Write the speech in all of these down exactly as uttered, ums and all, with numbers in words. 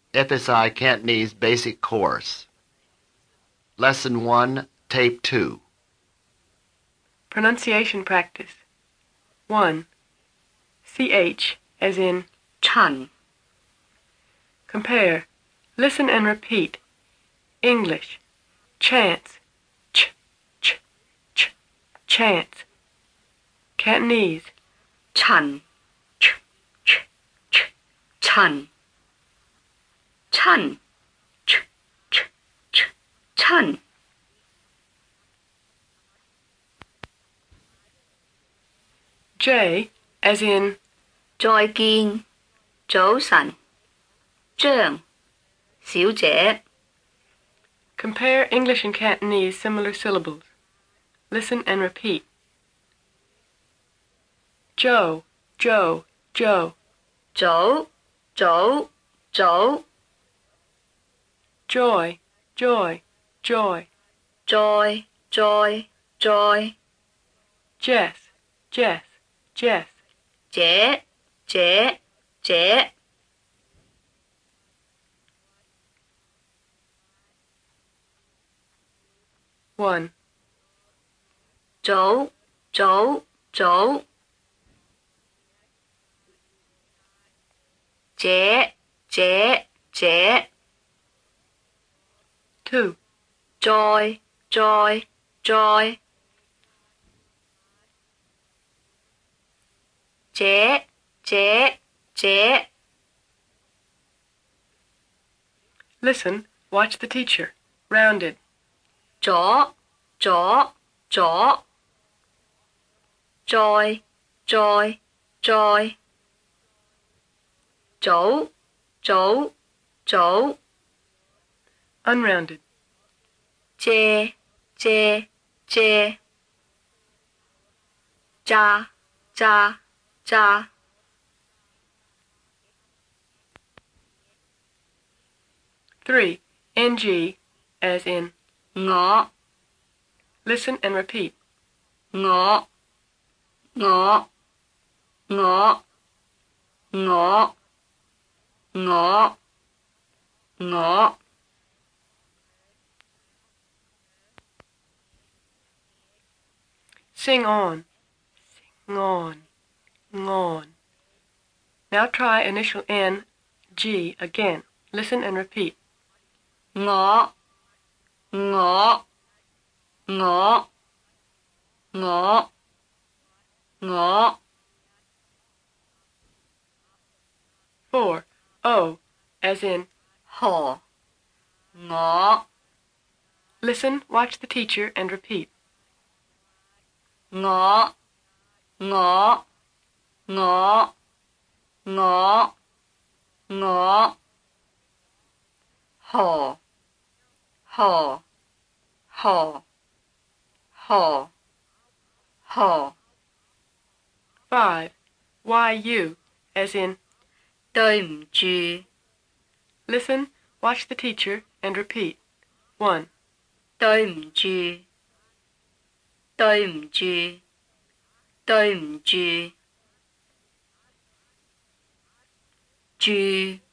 F S I Cantonese Basic Course. Lesson one, Tape two. Pronunciation practice. one. C H as in 陳 compare. Listen and repeat. English. Chance. Ch, ch, ch, chance. Cantonese. 陳 ch, ch, ch, 陳 陳 ch, ch, ch, 陳 J as in 再見早晨張小姐 compare English and Cantonese similar syllables. Listen and repeat. Joe, Joe, Joe. 早早早 Joy, joy, joy. 再再再 Jess, Jess, Jess. 姐姐姐 one. 早早早姐姐姐 two. 再再再姐姐姐 Listen, watch the teacher. Rounded. 左左左再再再早早早 Unrounded. 借借借揸揸揸 three. N G as in 我 listen and repeat. 我我我我我我 Sing on. Sing on. On. Now try initial N, G again. Listen and repeat. 我我我我我 four. O as in 何我 listen, watch the teacher, and repeat. 我我我我我何何何何何 five. Y U as in 對唔住 listen, watch the teacher, and repeat. one. 對唔住對唔住對唔住住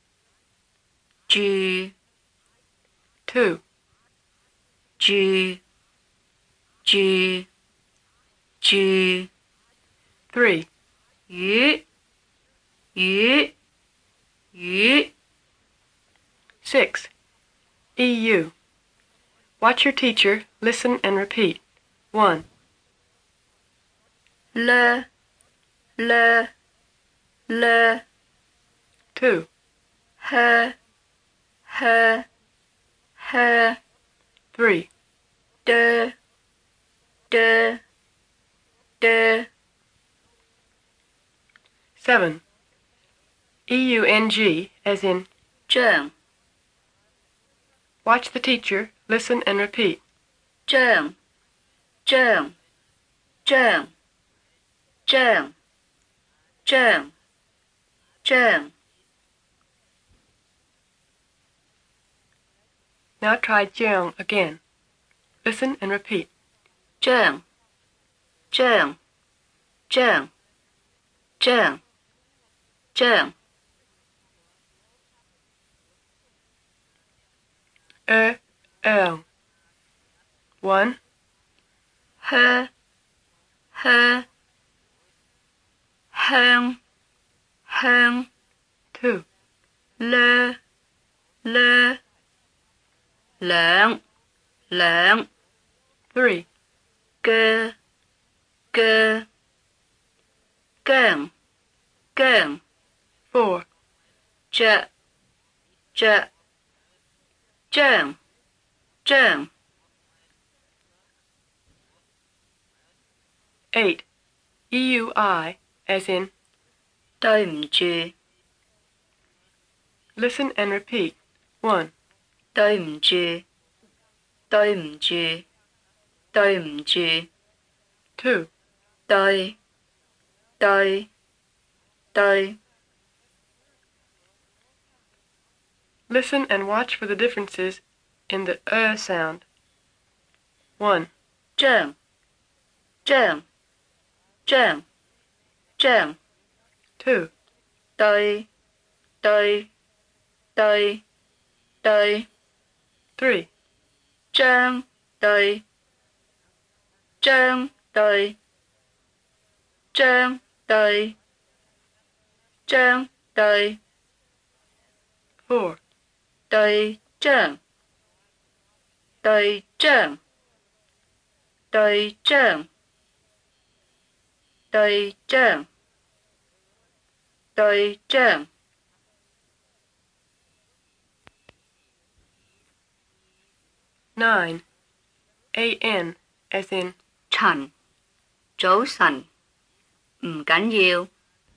住 two. 住住住 three. 魚魚魚 six. E U. Watch your teacher, listen, and repeat. one. le le le two. he he he three. de de de seven. E U N G as in 張 watch the teacher, listen, and repeat. 張張張張張張 Now try Jeong again. Listen and repeat. 張張張張張 e, l. One, Hơ, hơ. Hơn, hơn. two, Lơ, lơ. Lượng, lượng. three, Cơ, cơ. Cơn, cơn. four, Chợ, chợ. Trơn, trơn. eight, E U I, as in, 對唔住， listen and repeat. One, 對唔住，對唔住，對唔住。 two, 對，對，對。 listen and watch for the differences in the er sound. One, 正，正，正，正。 two, 對，對，對，對。 three, 將，對，將，對，將，對，將，對。 four, 對將，對將，對將，對將，對將。 nine, A N, as in, 晨，早晨，唔緊要。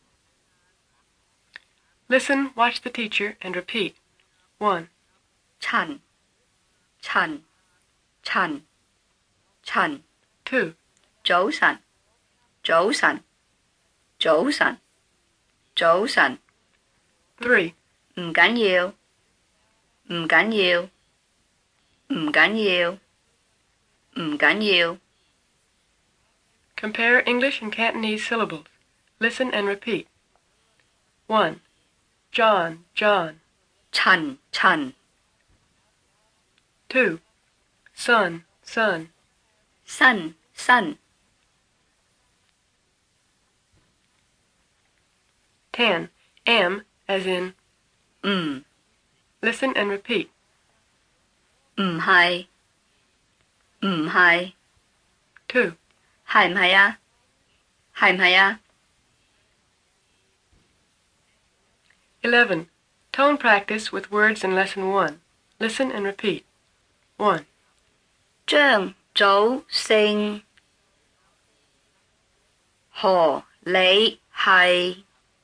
listen, watch the teacher, and repeat. One, 晨，晨，晨，晨。 two, 早晨，早晨，早晨，早晨。 three, 唔緊要，唔緊要，唔緊要，唔緊要。 compare English and Cantonese syllables. Listen and repeat. One, John, John. 陳，陳。 Two, son, son. 新，新。 Ten, am, as in, 唔， listen and repeat. 唔係，唔係。 Two, 係唔係啊？係唔係啊？ eleven, tone practice with words in lesson one. Listen and repeat. One, 張早勝何你係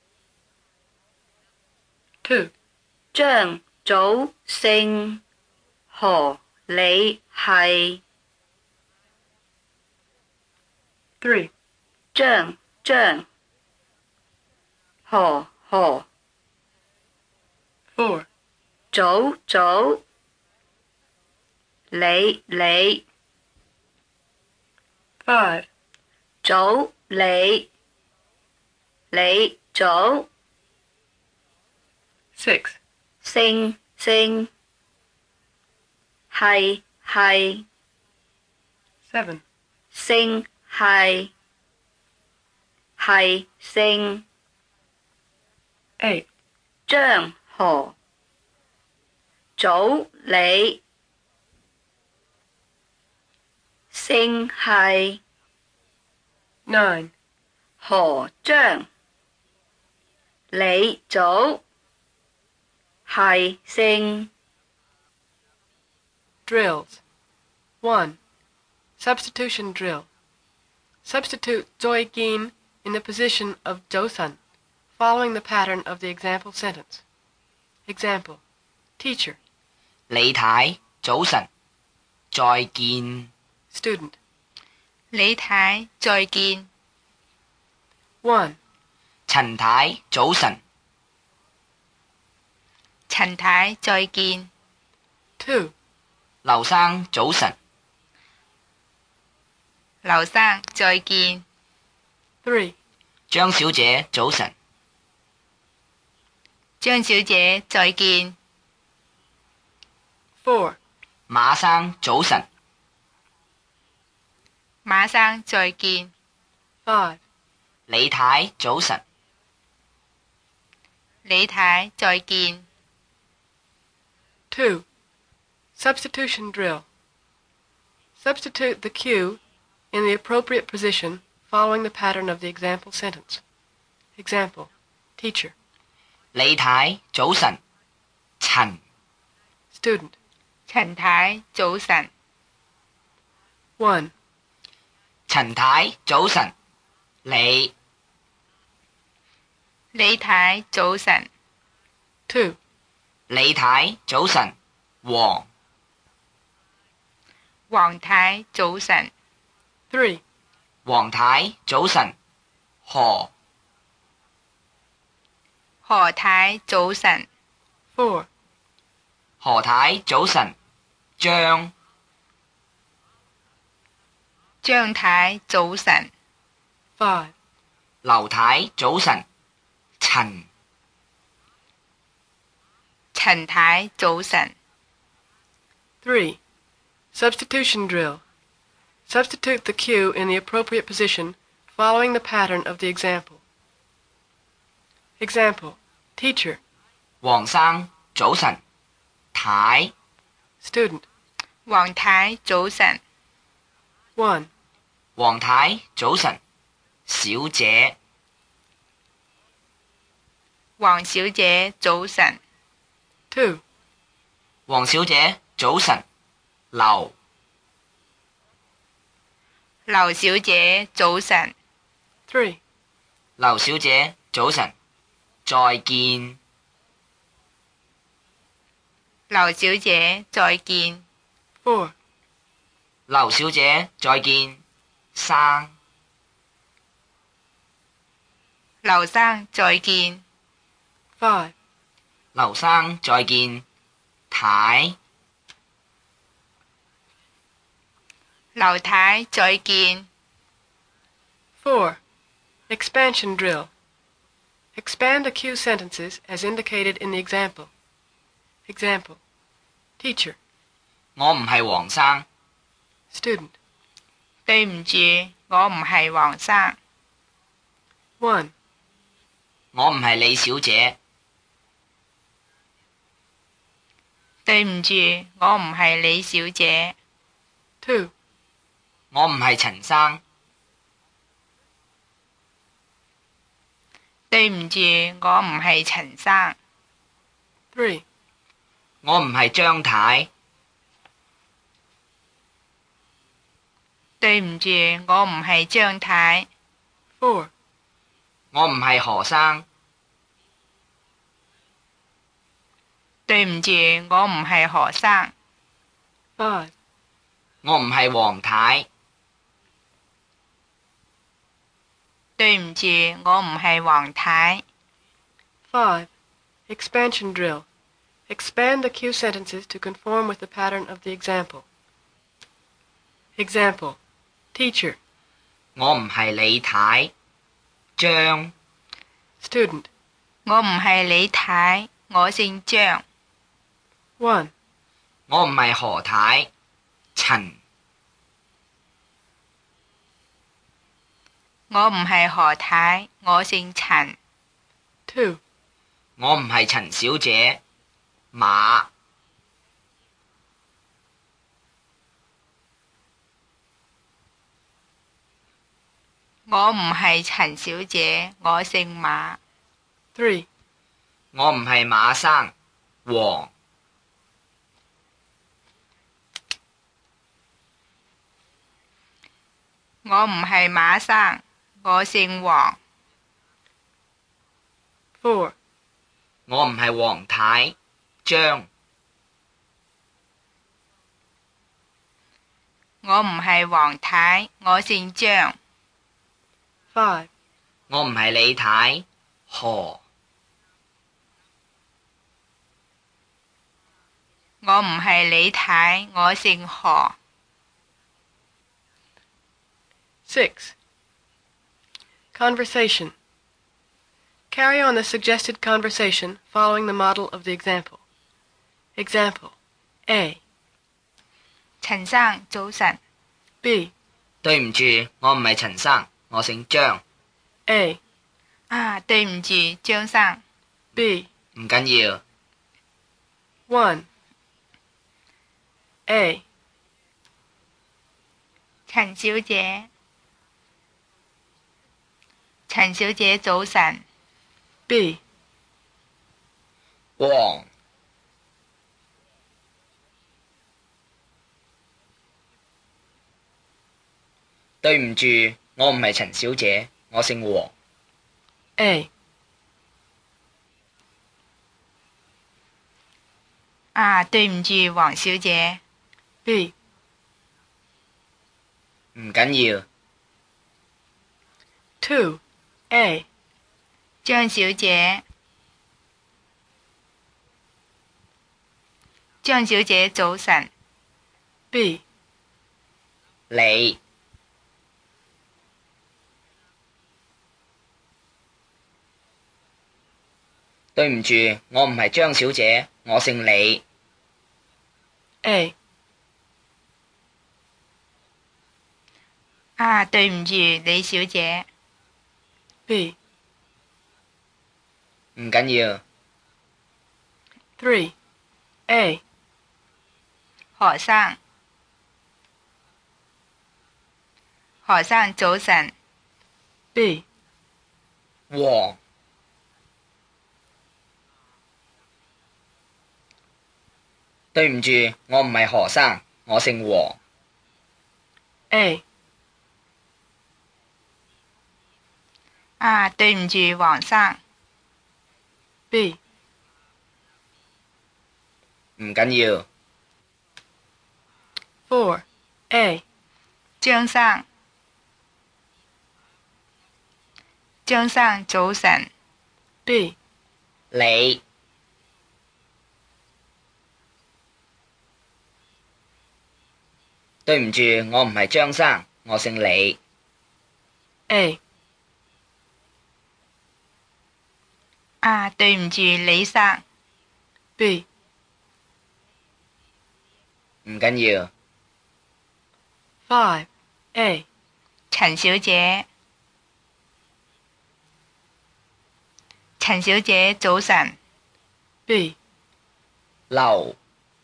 two, 張早勝何你係 three, 張張何何 four, 早早你你 five, 早你你早 six, 勝勝係係 seven, 勝係係勝 eight, 張何早你勝係 nine, 何張你早係勝 drills. One, substitution drill. Substitute Zoigin in the position of Josan, following the pattern of the example sentence. Example, teacher. 李太，早晨，再見。 Student. 李太，再見。 One, 陳太，早晨。 陳太，再見。 two, 劉生，早晨。 劉生，再見。 three, 張小姐，早晨。 張小姐，再見。 four, 馬生早晨， 馬生再見， five. 李太早晨， 李太再見， two. Substitution drill. Substitute the cue in the appropriate position following the pattern of the example sentence. Example: Teacher. 李太早晨，陳 Student. 陳太早晨， one. 陳太早晨，李李太早晨， two. 李太早晨，黃黃太早晨， three. 黃太早晨，何何太早晨， four. 何太早晨，張張太早晨， five. 劉太早晨，陳陳太早晨， three. Substitution drill. Substitute the cue in the appropriate position following the pattern of the example. Example: Teacher. 黃生早晨，太 Student. 黃太早晨， one. 黃太早晨，小姐黃小姐早晨， two. 黃小姐早晨，劉劉小姐早晨， three. 劉小姐早晨，再見劉小姐再見， four. 劉小姐再見，生劉生再見， five. 劉生再見，太劉太再見， four. Expansion drill. Expand the cue sentences as indicated in the example. Example: Teacher. 我唔係黃生， Student. 對唔住，我唔係黃生， one. 我唔係李小姐， 對唔住，我唔係李小姐， two. 我唔係陳生， 對唔住，我唔係陳生， three. 我唔係張太， 對唔住，我唔係張太， four. 我唔係何生， 對唔住，我唔係何生， five. 我唔係黃太， 對唔住，我唔係黃太， five. Expansion drill. Expand the cue sentences to conform with the pattern of the example. Example: Teacher. 我唔係李太，張 Student. 我唔係李太，我姓張， one. 我唔係何太，陳我唔係何太，我姓陳， two. 我唔係陳小姐，馬我唔係陳小姐，我姓馬， three. 我唔係馬生，黃我唔係馬生，我姓黃， four. 我唔係黃太，張我唔係黃太，我姓張， five. 我唔係李太，何我唔係李太，我姓何， six. Conversation. Carry on the suggested conversation following the model of the example. Example: A. 陳生早晨。 B. 對唔住，我唔係陳生，我姓張。 A. 啊，對唔住，張生。 B. 唔緊要。 one. A. 陳小姐，陳小姐早晨。 B. 黃。對唔住，我唔係陳小姐，我姓黃。 A. 啊，對唔住，黃小姐。 B. 唔緊要。 two. A. 張小姐，張小姐早晨。 B. 你。對唔住，我唔係張小姐，我姓李。 A. 啊，對唔住，李小姐。 B. 唔緊要。 three. A. 何生，何生早晨。 B. 黃。對唔住，我唔係何生，我姓黃。 A. 啊，對唔住，黃生。 B. 唔緊要。 four. A. 張生，張生早晨。 B. 你。對唔住，我唔係張生，我姓李。 A. 啊，對唔住，李生。 B. 唔緊要。 five. A. 陳小姐，陳小姐早晨。 B. 劉。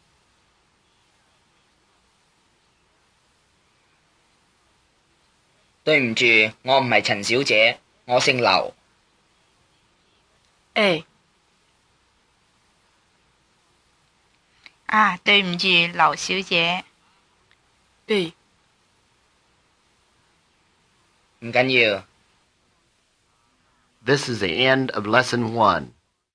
對唔住，我唔係陳小姐，我姓劉。 A. 啊，對唔住，劉小姐。 B. 唔緊要。 This is the end of lesson one.